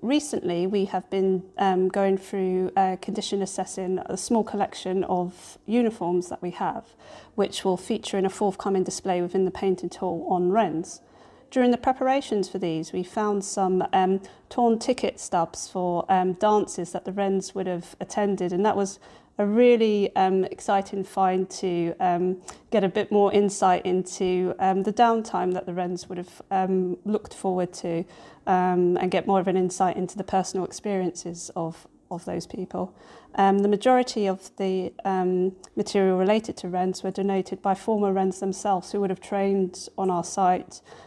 recently we have been going through condition assessing a small collection of uniforms that we have, which will feature in a forthcoming display within the painting hall on wrens. During the preparations for these, we found some torn ticket stubs for dances that the wrens would have attended, and that was a really exciting find to get a bit more insight into the downtime that the wrens would have looked forward to, and get more of an insight into the personal experiences of those people. The majority of the material related to wrens were donated by former wrens themselves who would have trained on our site